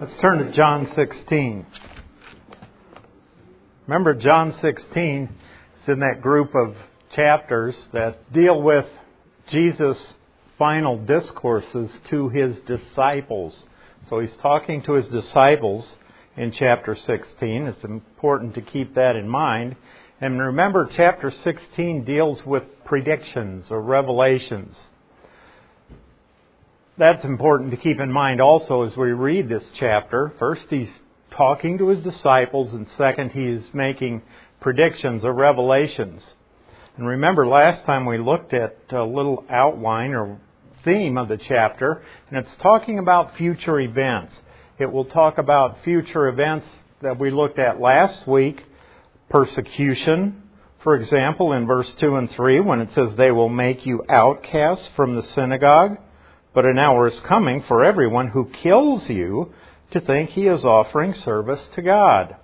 Let's turn to John 16. Remember, John 16 is in that group of chapters that deal with Jesus' final discourses to His disciples. So He's talking to His disciples in chapter 16. It's important to keep that in mind. And remember, chapter 16 deals with predictions or revelations. That's important to keep in mind also as we read this chapter. First, He's talking to His disciples, and second, He's making predictions or revelations. And remember, last time we looked at a little outline or theme of the chapter, and it's talking about future events. It will talk about future events that we looked at last week. Persecution, for example, in verse 2 and 3, when it says, "They will make you outcasts from the synagogue, but an hour is coming for everyone who kills you to think he is offering service to God."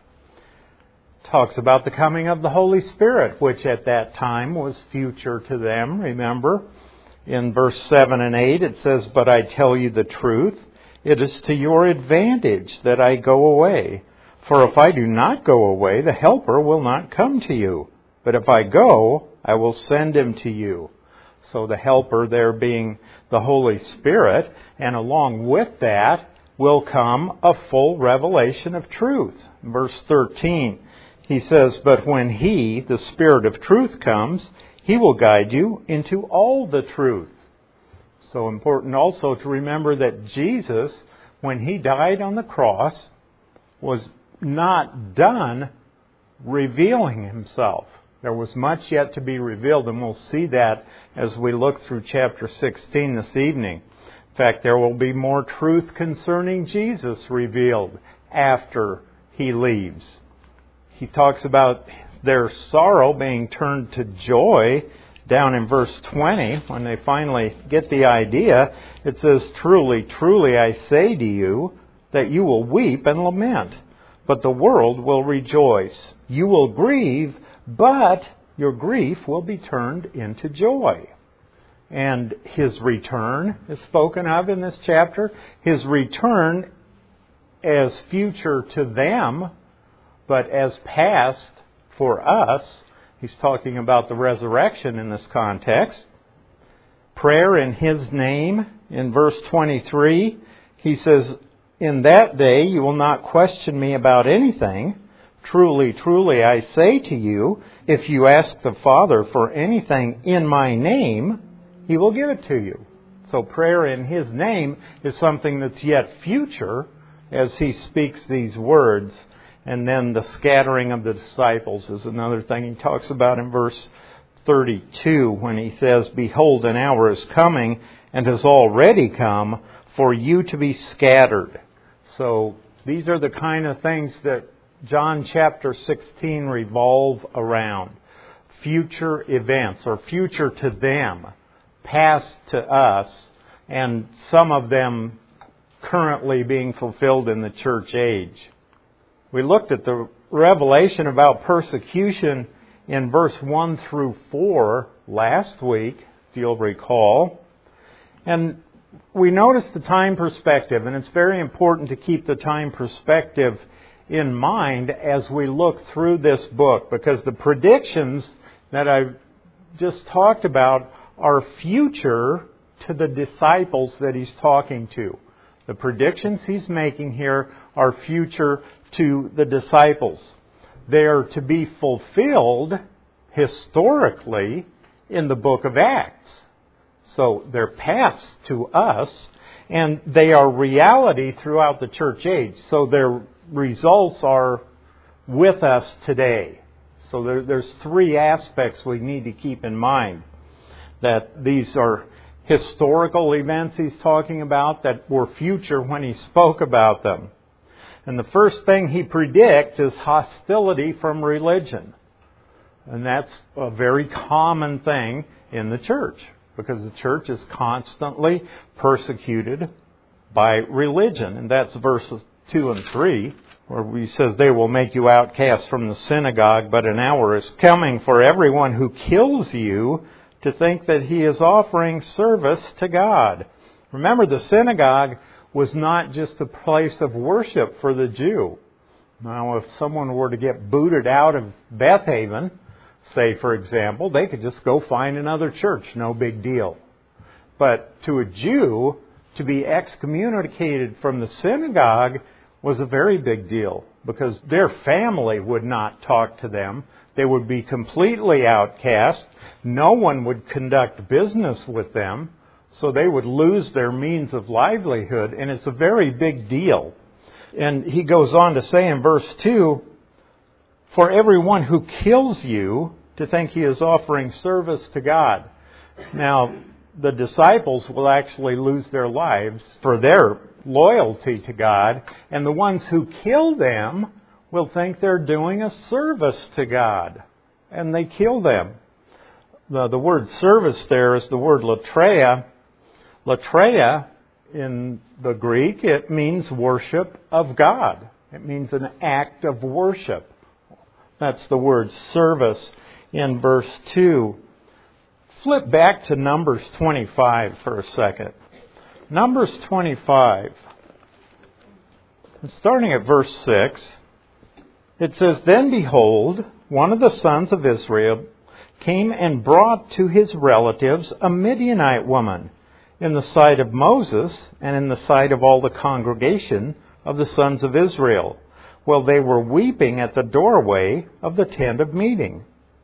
Talks about the coming of the Holy Spirit, which at that time was future to them, remember. In verse 7 and 8 it says, "But I tell you the truth, it is to your advantage that I go away. For if I do not go away, the Helper will not come to you. But if I go, I will send him to you." So the Helper there being the Holy Spirit, and along with that will come a full revelation of truth. Verse 13, he says, "But when He, the Spirit of truth, comes, He will guide you into all the truth." So important also to remember that Jesus, when He died on the cross, was not done revealing Himself. There was much yet to be revealed, and we'll see that as we look through chapter 16 this evening. In fact, there will be more truth concerning Jesus revealed after He leaves. He talks about their sorrow being turned to joy down in verse 20. When they finally get the idea, it says, "Truly, truly, I say to you that you will weep and lament, but the world will rejoice. You will grieve, but your grief will be turned into joy." And His return is spoken of in this chapter. His return as future to them, but as past for us. He's talking about the resurrection in this context. Prayer in His name, in verse 23, He says, "In that day you will not question me about anything. Truly, truly, I say to you, if you ask the Father for anything in my name, He will give it to you." So prayer in His name is something that's yet future as He speaks these words. And then the scattering of the disciples is another thing He talks about in verse 32 when He says, "Behold, an hour is coming and has already come for you to be scattered." So these are the kind of things that John chapter 16 revolve around. Future events, or future to them, past to us, and some of them currently being fulfilled in the church age. We looked at the revelation about persecution in verse 1 through 4 last week, if you'll recall. And we noticed the time perspective, and it's very important to keep the time perspective in mind as we look through this book, because the predictions that I've just talked about are future to the disciples that He's talking to. The predictions He's making here are future to the disciples. They are to be fulfilled historically in the book of Acts. So they're past to us, and they are reality throughout the church age. So their results are with us today. So there's three aspects we need to keep in mind. That these are historical events He's talking about that were future when He spoke about them. And the first thing He predicts is hostility from religion. And that's a very common thing in the church, because the church is constantly persecuted by religion. And that's verses 2 and 3, where He says, "They will make you outcasts from the synagogue, but an hour is coming for everyone who kills you to think that he is offering service to God." Remember, the synagogue was not just a place of worship for the Jew. Now, if someone were to get booted out of Beth Haven, say, for example, they could just go find another church, no big deal. But to a Jew, to be excommunicated from the synagogue was a very big deal, because their family would not talk to them. They would be completely outcast. No one would conduct business with them, so they would lose their means of livelihood, and it's a very big deal. And he goes on to say in verse 2, "For everyone who kills you to think he is offering service to God." Now, the disciples will actually lose their lives for their loyalty to God, and the ones who kill them will think they're doing a service to God, and they kill them. The word service there is the word latreia. Latreia, in the Greek, it means worship of God. It means an act of worship. That's the word service in verse 2. Flip back to Numbers 25 for a second. Numbers 25. And starting at verse 6, it says, "Then behold, one of the sons of Israel came and brought to his relatives a Midianite woman in the sight of Moses and in the sight of all the congregation of the sons of Israel, while they were weeping at the doorway of the tent of meeting.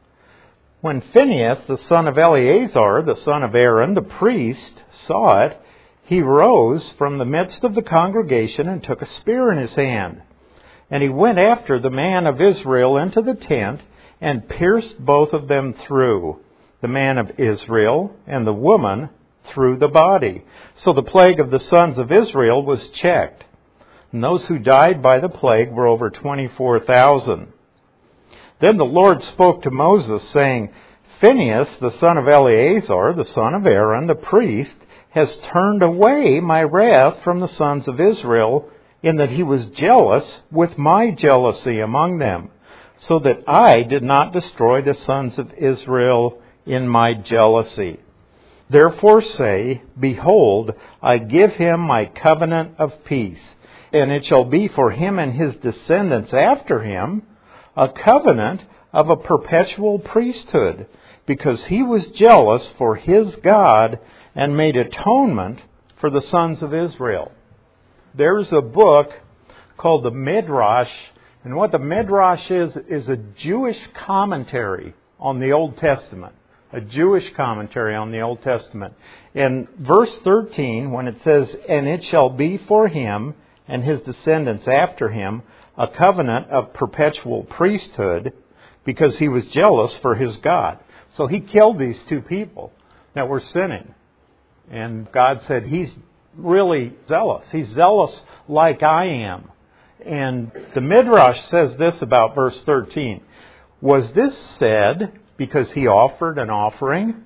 When Phinehas, the son of Eleazar, the son of Aaron, the priest, saw it, he rose from the midst of the congregation and took a spear in his hand. And he went after the man of Israel into the tent and pierced both of them through, the man of Israel and the woman through the body. So the plague of the sons of Israel was checked. And those who died by the plague were over 24,000. Then the Lord spoke to Moses, saying, Phinehas, the son of Eleazar, the son of Aaron, the priest, has turned away my wrath from the sons of Israel, in that he was jealous with my jealousy among them, so that I did not destroy the sons of Israel in my jealousy. Therefore say, Behold, I give him my covenant of peace, and it shall be for him and his descendants after him a covenant of a perpetual priesthood, because he was jealous for his God and made atonement for the sons of Israel." There's a book called the Midrash, and what the Midrash is a Jewish commentary on the Old Testament. A Jewish commentary on the Old Testament. In verse 13, when it says, "And it shall be for him and his descendants after him a covenant of perpetual priesthood, because he was jealous for his God." So he killed these two people that were sinning. And God said, He's really zealous. He's zealous like I am. And the Midrash says this about verse 13. Was this said because he offered an offering?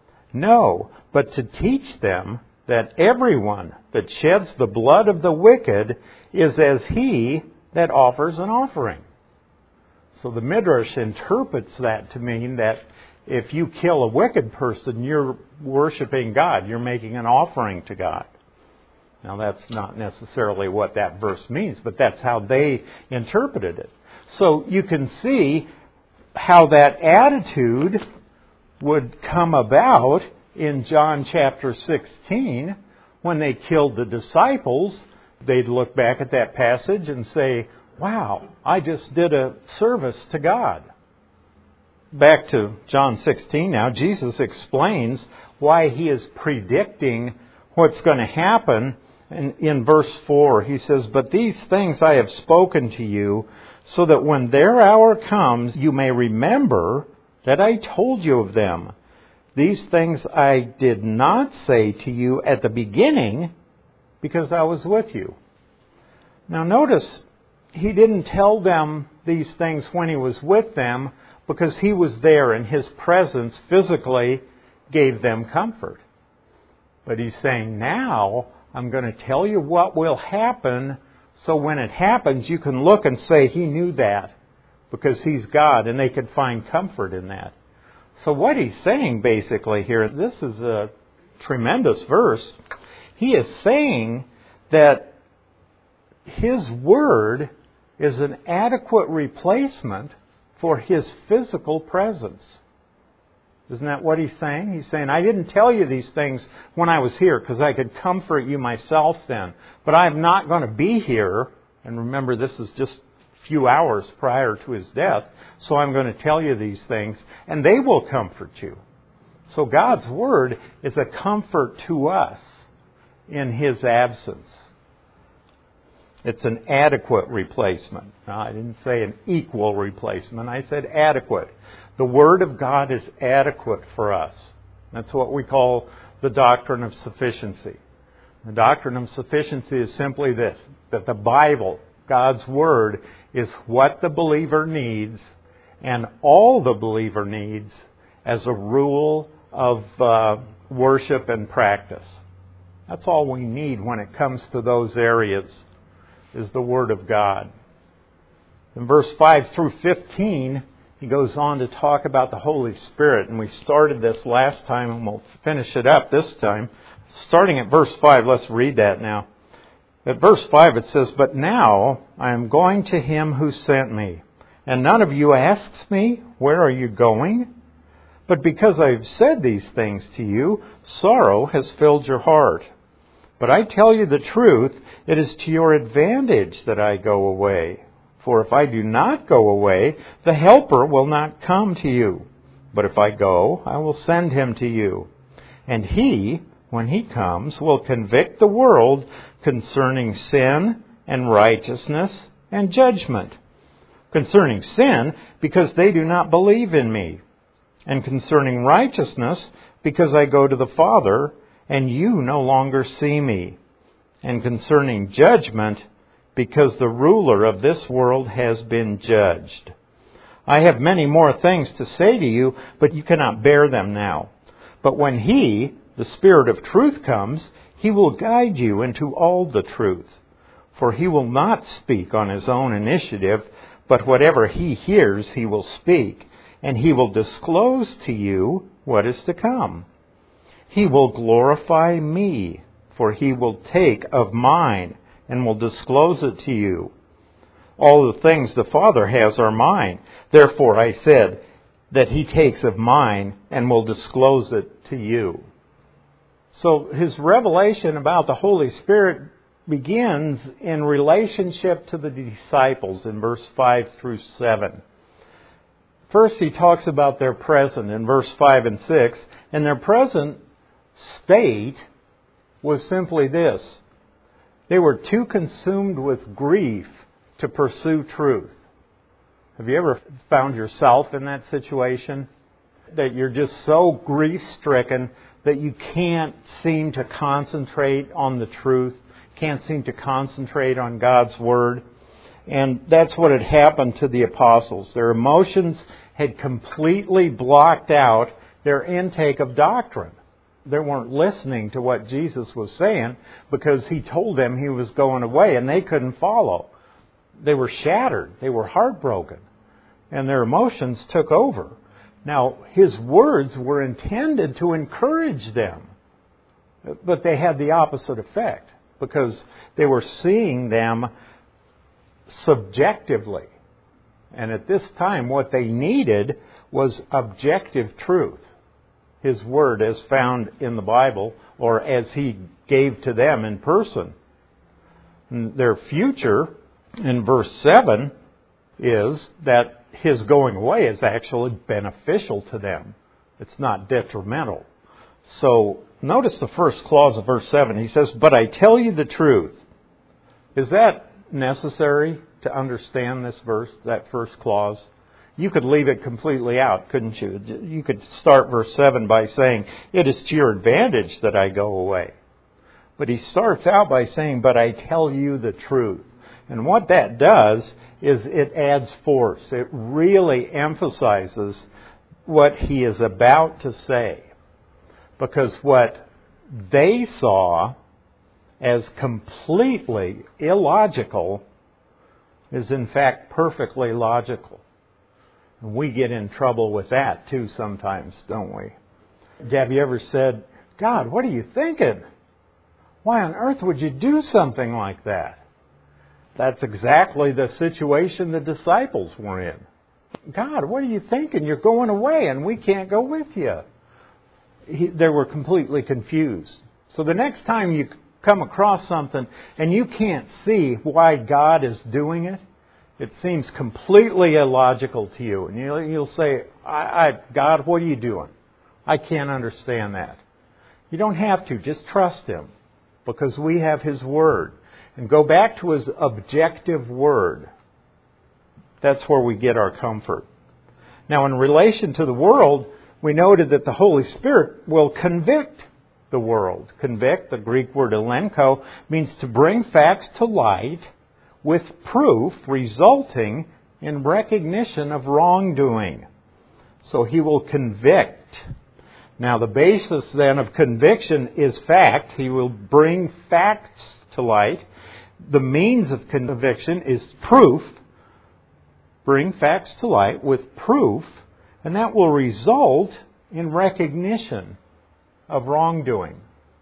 No, but to teach them that everyone that sheds the blood of the wicked is as he that offers an offering. So the Midrash interprets that to mean that if you kill a wicked person, you're worshiping God. You're making an offering to God. Now, that's not necessarily what that verse means, but that's how they interpreted it. So you can see how that attitude would come about in John chapter 16 when they killed the disciples. They'd look back at that passage and say, wow, I just did a service to God. Back to John 16 now, Jesus explains why he is predicting what's going to happen. And in verse 4, he says, "But these things I have spoken to you, so that when their hour comes, you may remember that I told you of them. These things I did not say to you at the beginning, because I was with you." Now notice, he didn't tell them these things when he was with them, because he was there and his presence physically gave them comfort. But he's saying, now I'm going to tell you what will happen, so when it happens you can look and say he knew that, because he's God, and they could find comfort in that. So what he's saying basically here, this is a tremendous verse. He is saying that His Word is an adequate replacement for His physical presence. Isn't that what He's saying? He's saying, I didn't tell you these things when I was here because I could comfort you myself then. But I'm not going to be here. And remember, this is just a few hours prior to His death. So I'm going to tell you these things, and they will comfort you. So God's Word is a comfort to us in His absence. It's an adequate replacement. Now, I didn't say an equal replacement. I said adequate. The Word of God is adequate for us. That's what we call the doctrine of sufficiency. The doctrine of sufficiency is simply this, that the Bible, God's Word, is what the believer needs and all the believer needs as a rule of worship and practice. That's all we need when it comes to those areas, is the Word of God. In verse 5 through 15, he goes on to talk about the Holy Spirit. And we started this last time, and we'll finish it up this time. Starting at verse 5, let's read that now. At verse 5 it says, But now I am going to Him who sent me, and none of you asks me, Where are you going? But because I have said these things to you, sorrow has filled your heart. But I tell you the truth, it is to your advantage that I go away. For if I do not go away, the Helper will not come to you. But if I go, I will send Him to you. And He, when He comes, will convict the world concerning sin and righteousness and judgment. Concerning sin, because they do not believe in me. And concerning righteousness, because I go to the Father, and you no longer see me. And concerning judgment, because the ruler of this world has been judged. I have many more things to say to you, but you cannot bear them now. But when He, the Spirit of truth, comes, He will guide you into all the truth. For He will not speak on His own initiative, but whatever He hears, He will speak, and He will disclose to you what is to come. He will glorify me, for He will take of mine and will disclose it to you. All the things the Father has are mine. Therefore I said that He takes of mine and will disclose it to you. So His revelation about the Holy Spirit begins in relationship to the disciples in verse 5 through 7. First He talks about their present in verse 5 and 6, and their present state was simply this. They were too consumed with grief to pursue truth. Have you ever found yourself in that situation? That you're just so grief-stricken that you can't seem to concentrate on the truth, can't seem to concentrate on God's Word. And that's what had happened to the apostles. Their emotions had completely blocked out their intake of doctrine. They weren't listening to what Jesus was saying because He told them He was going away and they couldn't follow. They were shattered. They were heartbroken. And their emotions took over. Now, His words were intended to encourage them. But they had the opposite effect because they were seeing them subjectively. And at this time, what they needed was objective truth. His Word as found in the Bible or as He gave to them in person. And their future in verse 7 is that His going away is actually beneficial to them. It's not detrimental. So notice the first clause of verse 7. He says, But I tell you the truth. Is that necessary to understand this verse, that first clause? You could leave it completely out, couldn't you? You could start verse 7 by saying, It is to your advantage that I go away. But he starts out by saying, But I tell you the truth. And what that does is it adds force. It really emphasizes what he is about to say. Because what they saw as completely illogical is in fact perfectly logical. And we get in trouble with that too sometimes, don't we? Have you ever said, God, what are you thinking? Why on earth would you do something like that? That's exactly the situation the disciples were in. God, what are you thinking? You're going away and we can't go with you. They were completely confused. So the next time you come across something and you can't see why God is doing it, it seems completely illogical to you. And you'll say, God, what are you doing? I can't understand that. You don't have to. Just trust Him, because we have His Word. And go back to His objective Word. That's where we get our comfort. Now, in relation to the world, we noted that the Holy Spirit will convict the world. Convict, the Greek word elenko, means to bring facts to light with proof resulting in recognition of wrongdoing. So He will convict. Now, the basis then of conviction is fact. He will bring facts to light. The means of conviction is proof. Bring facts to light with proof, and that will result in recognition of wrongdoing.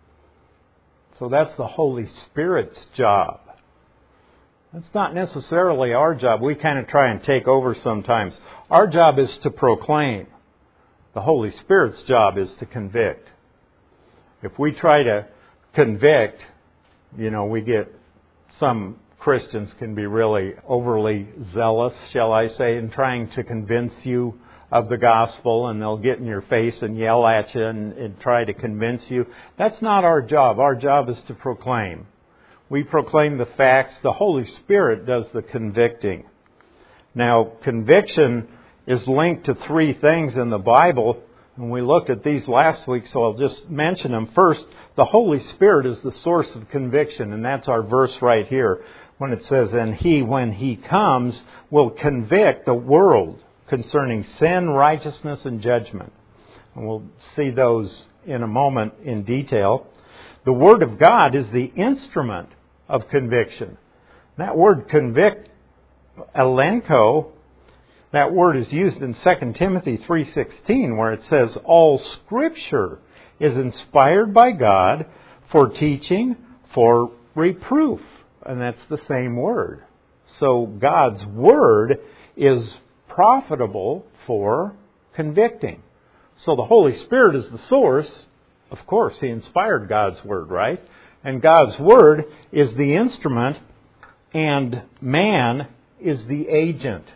So that's the Holy Spirit's job. That's not necessarily our job. We kind of try and take over sometimes. Our job is to proclaim. The Holy Spirit's job is to convict. If we try to convict, we get some Christians can be really overly zealous, shall I say, in trying to convince you of the gospel, and they'll get in your face and yell at you and try to convince you. That's not our job. Our job is to proclaim. We proclaim the facts. The Holy Spirit does the convicting. Now, conviction is linked to three things in the Bible, and we looked at these last week, so I'll just mention them. First, the Holy Spirit is the source of conviction, and that's our verse right here when it says, "And He, when He comes, will convict the world concerning sin, righteousness, and judgment." And we'll see those in a moment in detail. The Word of God is the instrument of conviction. That word convict, elenko, that word is used in 2 Timothy 3:16, where it says, "All Scripture is inspired by God for teaching, for reproof." And that's the same word. So God's Word is profitable for convicting. So the Holy Spirit is the source. Of course, He inspired God's Word, right? And God's Word is the instrument, and man is the agent.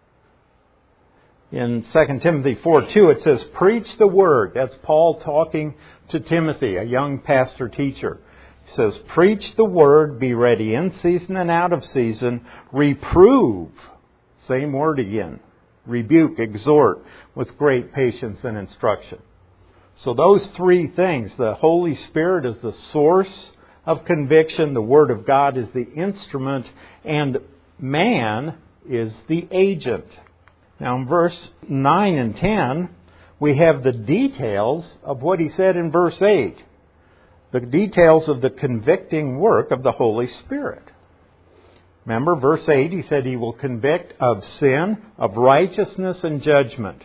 In 2 Timothy 4:2, it says, "Preach the Word." That's Paul talking to Timothy, a young pastor teacher. He says, "Preach the Word, be ready in season and out of season, reprove." Same word again. Rebuke, exhort, with great patience and instruction. So those three things, the Holy Spirit is the source of conviction, the Word of God is the instrument, and man is the agent. Now in verse 9 and 10, we have the details of what he said in verse 8. The details of the convicting work of the Holy Spirit. Remember, verse 8, he said He will convict of sin, of righteousness, and judgment.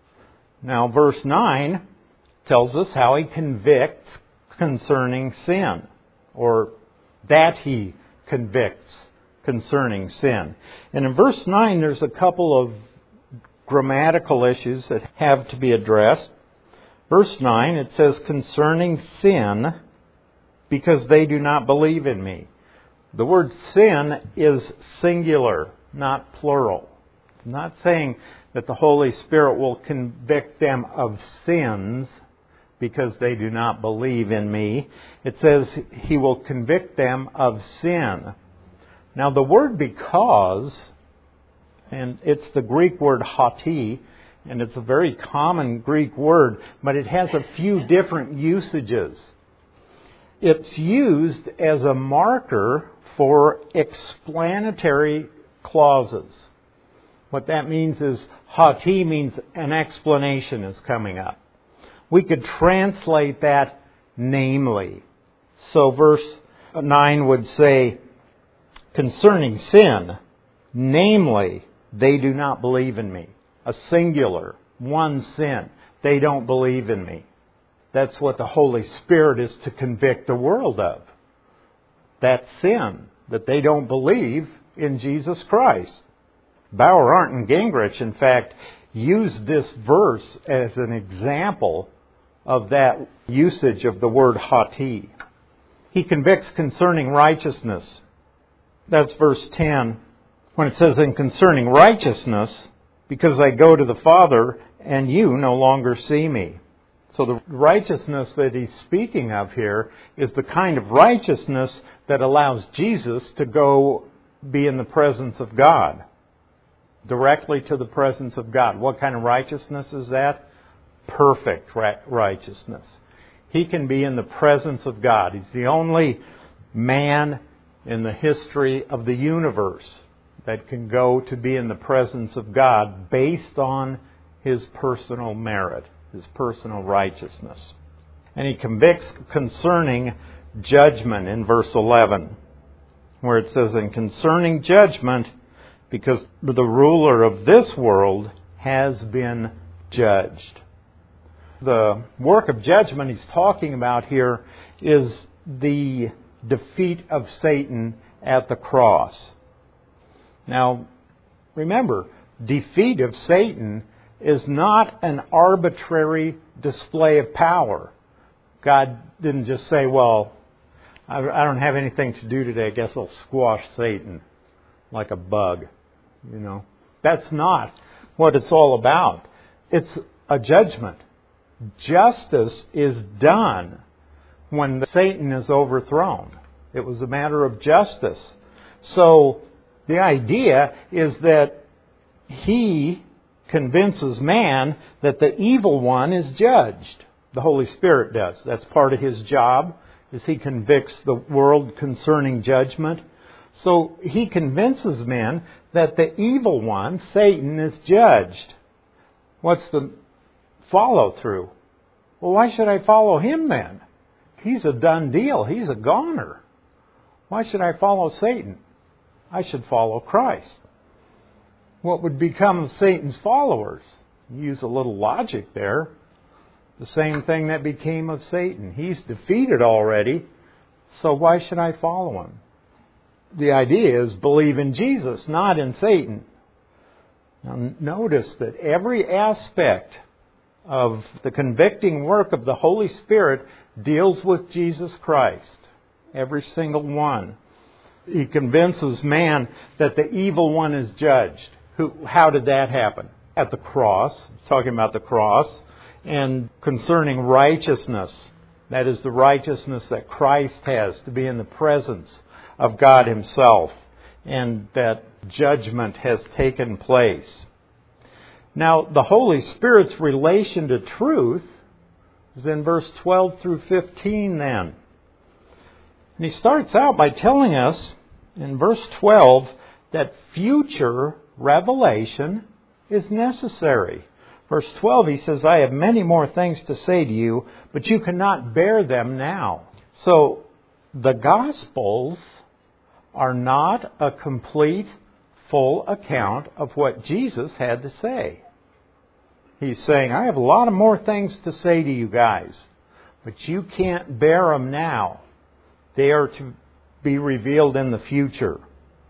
Now verse 9 tells us how He convicts concerning sin, or that He convicts concerning sin. And in verse 9, there's a couple of grammatical issues that have to be addressed. Verse 9, it says, "Concerning sin, because they do not believe in me." The word sin is singular, not plural. It's not saying that the Holy Spirit will convict them of sins because they do not believe in me. It says He will convict them of sin. Now the word "because," and it's the Greek word hati, and it's a very common Greek word, but it has a few different usages. It's used as a marker for explanatory clauses. What that means is hati means an explanation is coming up. We could translate that namely. So verse 9 would say, "Concerning sin, namely, they do not believe in me." A singular, one sin. They don't believe in me. That's what the Holy Spirit is to convict the world of. that sin, that they don't believe in Jesus Christ. Bauer, Arndt, and Gingrich, in fact, used this verse as an example of that usage of the word hati. He convicts concerning righteousness. That's verse 10, when it says, "And concerning righteousness, because I go to the Father, and you no longer see me." So the righteousness that he's speaking of here is the kind of righteousness that allows Jesus to go be in the presence of God. Directly to the presence of God. What kind of righteousness is that? Perfect righteousness. He can be in the presence of God. He's the only man in the history of the universe that can go to be in the presence of God based on his personal merit, his personal righteousness. And he convicts concerning judgment in verse 11, where it says, "And concerning judgment, because the ruler of this world has been judged." The work of judgment he's talking about here is the defeat of Satan at the cross. Now, remember, defeat of Satan is not an arbitrary display of power. God didn't just say, well, I don't have anything to do today, I guess I'll squash Satan like a bug. You know, that's not what it's all about. It's a judgment. Justice is done when Satan is overthrown. It was a matter of justice. So the idea is that he convinces man that the evil one is judged. The Holy Spirit does. That's part of his job, is he convicts the world concerning judgment. So he convinces men that the evil one, Satan, is judged. What's the follow-through? Well, why should I follow him then? He's a done deal. He's a goner. Why should I follow Satan? I should follow Christ. What would become of Satan's followers? Use a little logic there. The same thing that became of Satan. He's defeated already, so why should I follow him? The idea is believe in Jesus, not in Satan. Now notice that every aspect of the convicting work of the Holy Spirit deals with Jesus Christ. Every single one. He convinces man that the evil one is judged. How did that happen? At the cross. Talking about the cross. And concerning righteousness. That is the righteousness that Christ has to be in the presence of God Himself. And that judgment has taken place. Now, the Holy Spirit's relation to truth is in verse 12 through 15 then. And he starts out by telling us in verse 12 that future revelation is necessary. Verse 12 he says, "I have many more things to say to you, but you cannot bear them now." So the Gospels are not a complete, full account of what Jesus had to say. He's saying, I have a lot of more things to say to you guys, but you can't bear them now. They are to be revealed in the future.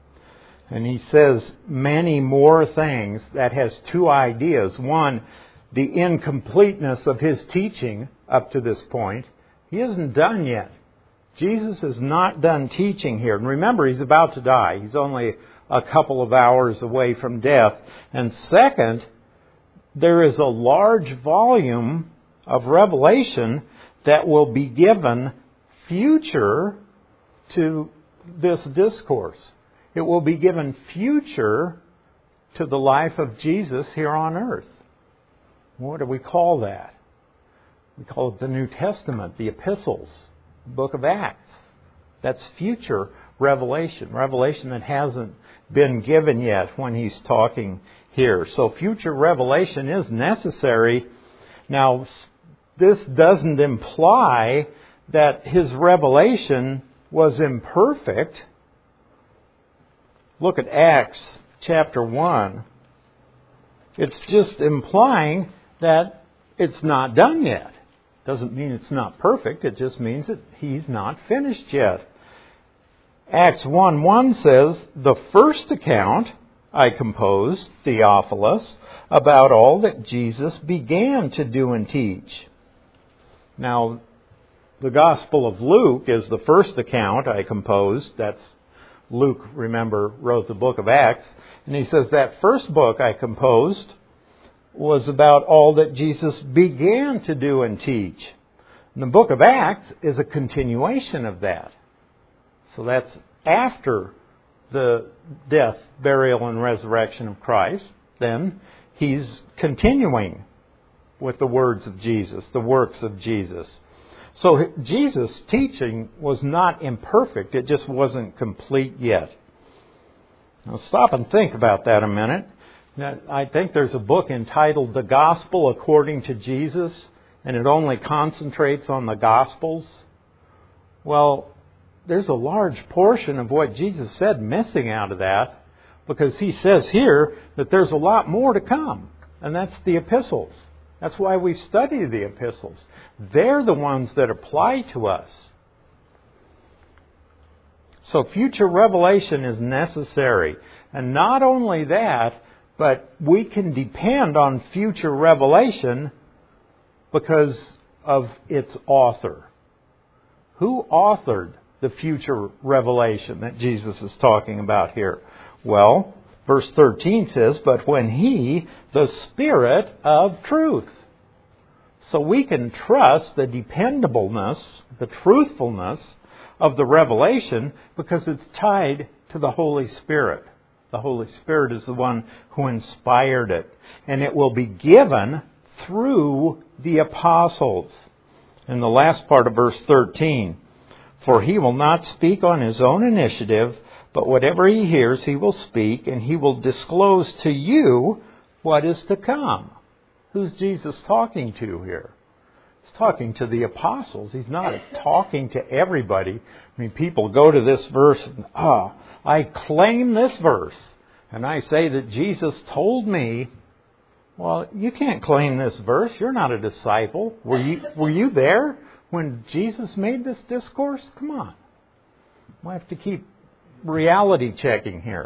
And he says many more things. That has two ideas. One, the incompleteness of his teaching up to this point. He isn't done yet. Jesus is not done teaching here. And remember, He's about to die. He's only a couple of hours away from death. And second, there is a large volume of revelation that will be given future to this discourse. It will be given future to the life of Jesus here on earth. What do we call that? We call it the New Testament, the epistles, the book of Acts. That's future revelation. Revelation that hasn't been given yet when he's talking here. So future revelation is necessary. Now, this doesn't imply that his revelation was imperfect. Look at Acts chapter 1. It's just implying that it's not done yet. Doesn't mean it's not perfect. It just means that he's not finished yet. Acts 1:1 says, "The first account I composed, Theophilus, about all that Jesus began to do and teach." Now, the Gospel of Luke is the first account I composed. That's Luke, remember, wrote the book of Acts. And he says that first book I composed was about all that Jesus began to do and teach. And the book of Acts is a continuation of that. So that's after the death, burial, and resurrection of Christ. Then he's continuing with the words of Jesus, the works of Jesus. So Jesus' teaching was not imperfect. It just wasn't complete yet. Now stop and think about that a minute. I think there's a book entitled The Gospel According to Jesus, and it only concentrates on the Gospels. Well, there's a large portion of what Jesus said missing out of that, because he says here that there's a lot more to come, and that's the epistles. That's why we study the epistles. They're the ones that apply to us. So future revelation is necessary. And not only that, but we can depend on future revelation because of its author. Who authored the future revelation that Jesus is talking about here? Well, verse 13 says, "But when He, the Spirit of truth." So we can trust the dependableness, the truthfulness of the revelation because it's tied to the Holy Spirit. The Holy Spirit is the one who inspired it. And it will be given through the apostles. In the last part of verse 13, "For He will not speak on His own initiative, but whatever He hears He will speak, and He will disclose to you what is to come." Who's Jesus talking to here? He's talking to the apostles. He's not talking to everybody. I mean, people go to this verse and, I claim this verse, and I say that Jesus told me. Well, you can't claim this verse. You're not a disciple. Were you there when Jesus made this discourse? Come on. We have to keep reality checking here.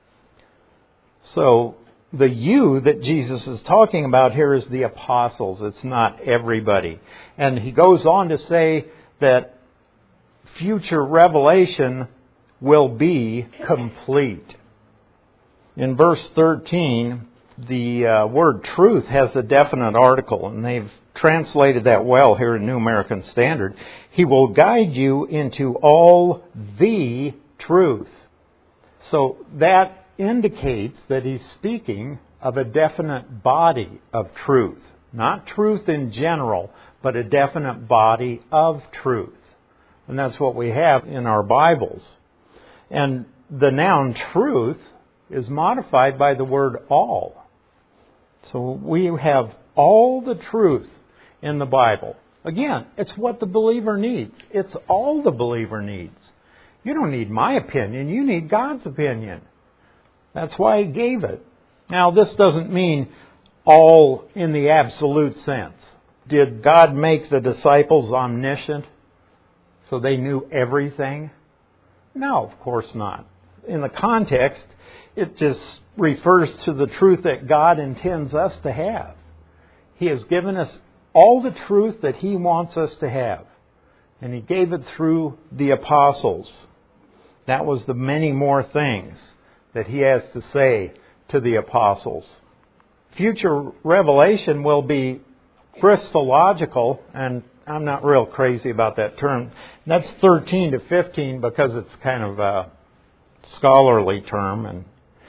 So the you that Jesus is talking about here is the apostles. It's not everybody. And he goes on to say that future revelation will be complete. In verse 13, the word truth has a definite article, and they've translated that well here in New American Standard. He will guide you into all the truth. So that indicates that he's speaking of a definite body of truth. Not truth in general, but a definite body of truth. And that's what we have in our Bibles. And the noun truth is modified by the word all. So we have all the truth in the Bible. Again, it's what the believer needs. It's all the believer needs. You don't need my opinion. You need God's opinion. That's why He gave it. Now, this doesn't mean all in the absolute sense. Did God make the disciples omniscient so they knew everything? No, of course not. In the context, it just refers to the truth that God intends us to have. He has given us all the truth that He wants us to have. And He gave it through the apostles. That was the many more things that He has to say to the apostles. Future revelation will be Christological, and I'm not real crazy about that term. That's 13 to 15 because it's kind of a scholarly term. And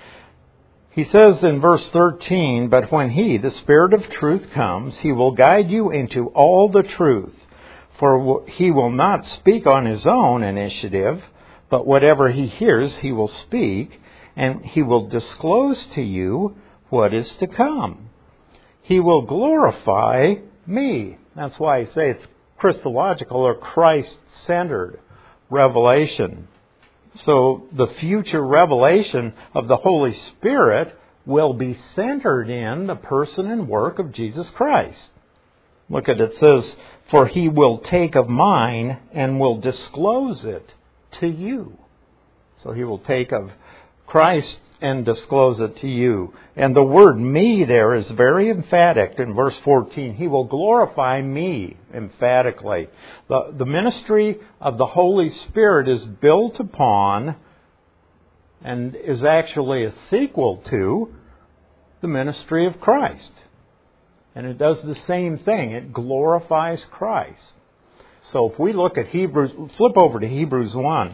he says in verse 13, "But when He, the Spirit of truth, comes, He will guide you into all the truth. For He will not speak on His own initiative, but whatever He hears He will speak, and He will disclose to you what is to come. He will glorify me." That's why I say it's Christological or Christ-centered revelation. So the future revelation of the Holy Spirit will be centered in the person and work of Jesus Christ. Look at it. It says, "For He will take of mine and will disclose it to you." So He will take of Christ and disclose it to you. And the word me there is very emphatic in verse 14. He will glorify me emphatically. The ministry of the Holy Spirit is built upon and is actually a sequel to the ministry of Christ. And it does the same thing. It glorifies Christ. So if we look at Hebrews, flip over to Hebrews 1.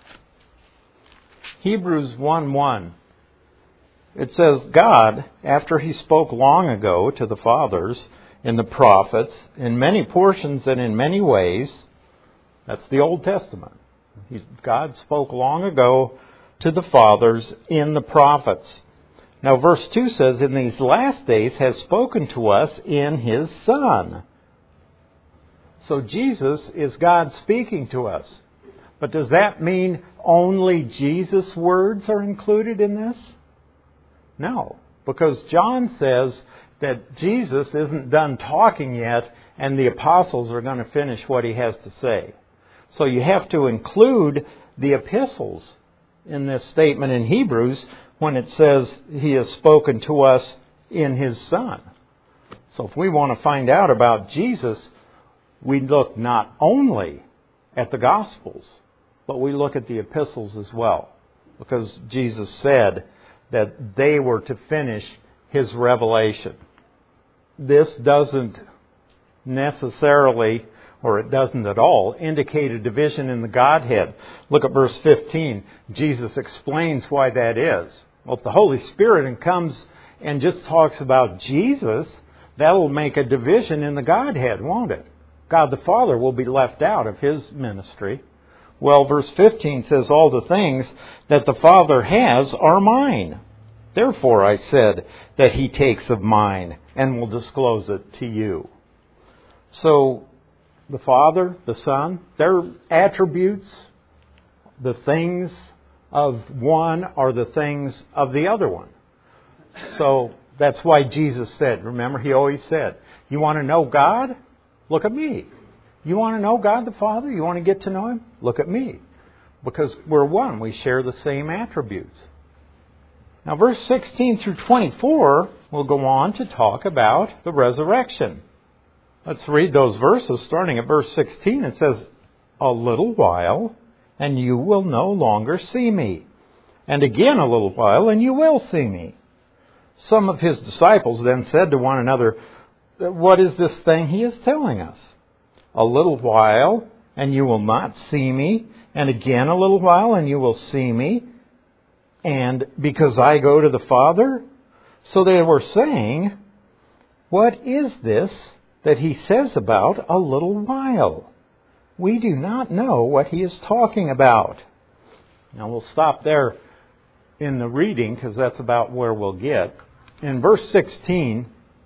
Hebrews 1:1. It says, God, after He spoke long ago to the fathers in the prophets, in many portions and in many ways, that's the Old Testament. God spoke long ago to the fathers in the prophets. Now verse 2 says, in these last days has spoken to us in His Son. So Jesus is God speaking to us. But does that mean only Jesus' words are included in this? No, because John says that Jesus isn't done talking yet and the apostles are going to finish what He has to say. So you have to include the epistles in this statement in Hebrews when it says He has spoken to us in His Son. So if we want to find out about Jesus, we look not only at the Gospels, but we look at the epistles as well. Because Jesus said that they were to finish His revelation. This doesn't necessarily, or it doesn't at all, indicate a division in the Godhead. Look at verse 15. Jesus explains why that is. Well, if the Holy Spirit comes and just talks about Jesus, that will make a division in the Godhead, won't it? God the Father will be left out of His ministry. Well, verse 15 says, all the things that the Father has are mine. Therefore I said that He takes of mine and will disclose it to you. So the Father, the Son, their attributes, the things of one are the things of the other one. So that's why Jesus said, remember, He always said, you want to know God? Look at me. You want to know God the Father? You want to get to know Him? Look at me. Because we're one. We share the same attributes. Now, verse 16 through 24 will go on to talk about the resurrection. Let's read those verses. Starting at verse 16, it says, a little while, and you will no longer see me. And again a little while, and you will see me. Some of His disciples then said to one another, what is this thing He is telling us? A little while, and you will not see me. And again a little while, and you will see me. And because I go to the Father? So they were saying, what is this that He says about a little while? We do not know what He is talking about. Now we'll stop there in the reading because that's about where we'll get. In verse 16,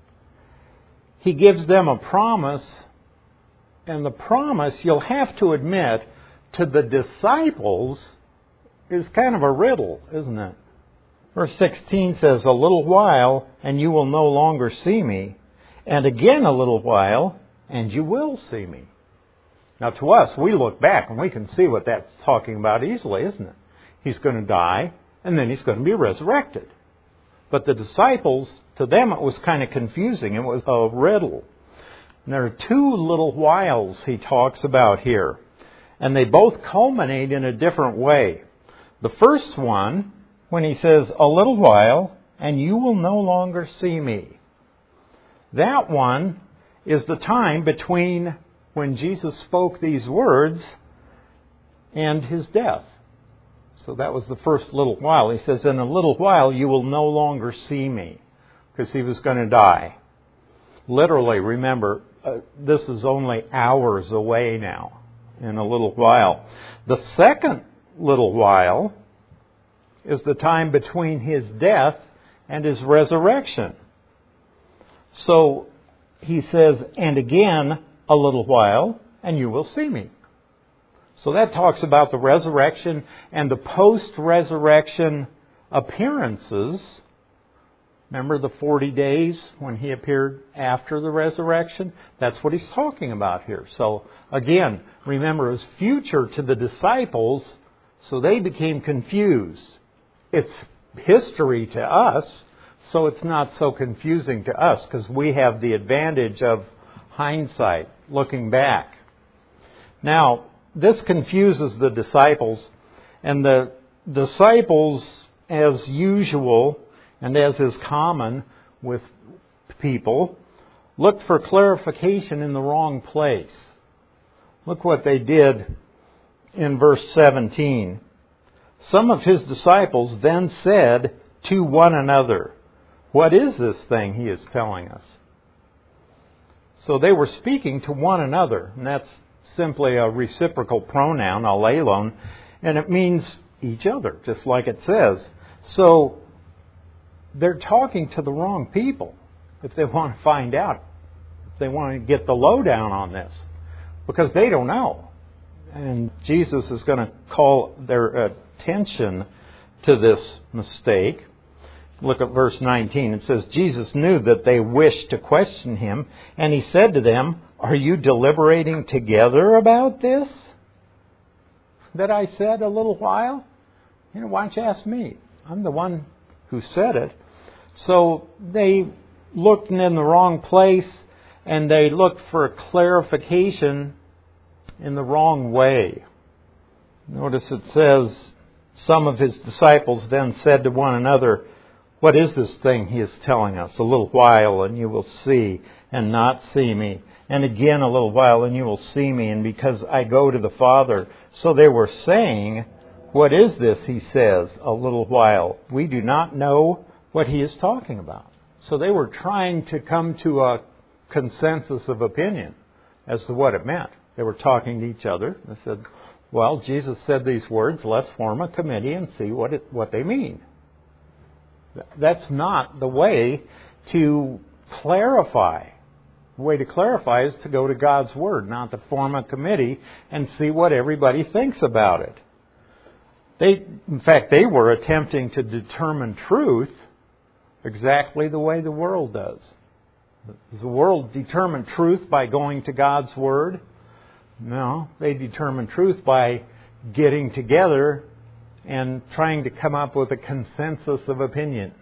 He gives them a promise. And the promise, you'll have to admit, to the disciples is kind of a riddle, isn't it? Verse 16 says, a little while, and you will no longer see me. And again a little while, and you will see me. Now to us, we look back and we can see what that's talking about easily, isn't it? He's going to die, and then He's going to be resurrected. But the disciples, to them it was kind of confusing. It was a riddle. And there are two little whiles He talks about here. And they both culminate in a different way. The first one, when He says, a little while, and you will no longer see me. That one is the time between when Jesus spoke these words and His death. So that was the first little while. He says, in a little while you will no longer see me. Because He was going to die. Literally, remember, this is only hours away now, in a little while. The second little while is the time between His death and His resurrection. So He says, and again a little while, and you will see me. So that talks about the resurrection and the post-resurrection appearances. Remember the 40 days when He appeared after the resurrection? That's what He's talking about here. So again, remember, it's future to the disciples So they became confused. It's history to us, so it's not so confusing to us because we have the advantage of hindsight, looking back. Now, this confuses the disciples, and the disciples, as usual, and as is common with people, looked for clarification in the wrong place. Look what they did in verse 17. Some of his disciples then said to one another, "What is this thing he is telling us?" So they were speaking to one another, and that's simply a reciprocal pronoun, alelon, and it means each other, just like it says. So they're talking to the wrong people if they want to find out, if they want to get the lowdown on this, because they don't know. And Jesus is going to call their attention to this mistake. Look at verse 19. It says, Jesus knew that they wished to question him, and he said to them, "Are you deliberating together about this that I said a little while? Why don't you ask me? I'm the one who said it." So they looked in the wrong place, and they looked for clarification in the wrong way. Notice it says, some of his disciples then said to one another, "What is this thing he is telling us? A little while and you will see and not see me. And again a little while and you will see me, and because I go to the Father." So they were saying, "What is this he says, a little while? We do not know what he is talking about." So they were trying to come to a consensus of opinion as to what it meant. They were talking to each other. They said, "Well, Jesus said these words. Let's form a committee and see what they mean." That's not the way to clarify. The way to clarify is to go to God's Word, not to form a committee and see what everybody thinks about it. In fact, they were attempting to determine truth exactly the way the world does. Does the world determine truth by going to God's Word? No, they determine truth by getting together and trying to come up with a consensus of opinion.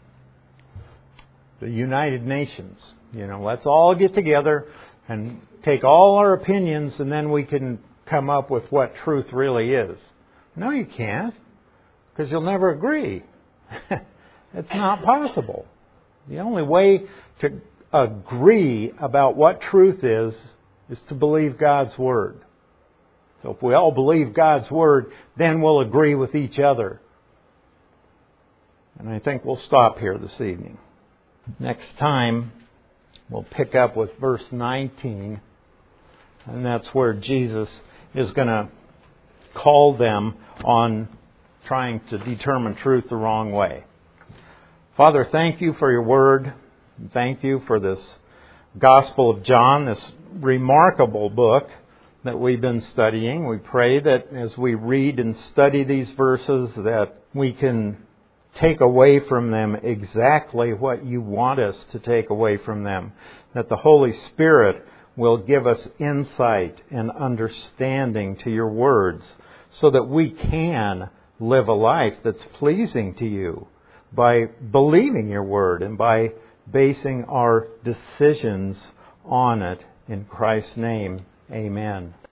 The United Nations, let's all get together and take all our opinions, and then we can come up with what truth really is. No, you can't, because you'll never agree. It's not possible. The only way to agree about what truth is to believe God's Word. So if we all believe God's Word, then we'll agree with each other. And I think we'll stop here this evening. Next time, we'll pick up with verse 19, and that's where Jesus is going to call them on trying to determine truth the wrong way. Father, thank you for your Word. Thank you for this Gospel of John, this remarkable book that we've been studying. We pray that as we read and study these verses, that we can take away from them exactly what you want us to take away from them. That the Holy Spirit will give us insight and understanding to your words so that we can live a life that's pleasing to you by believing your word and by basing our decisions on it. In Christ's name, amen.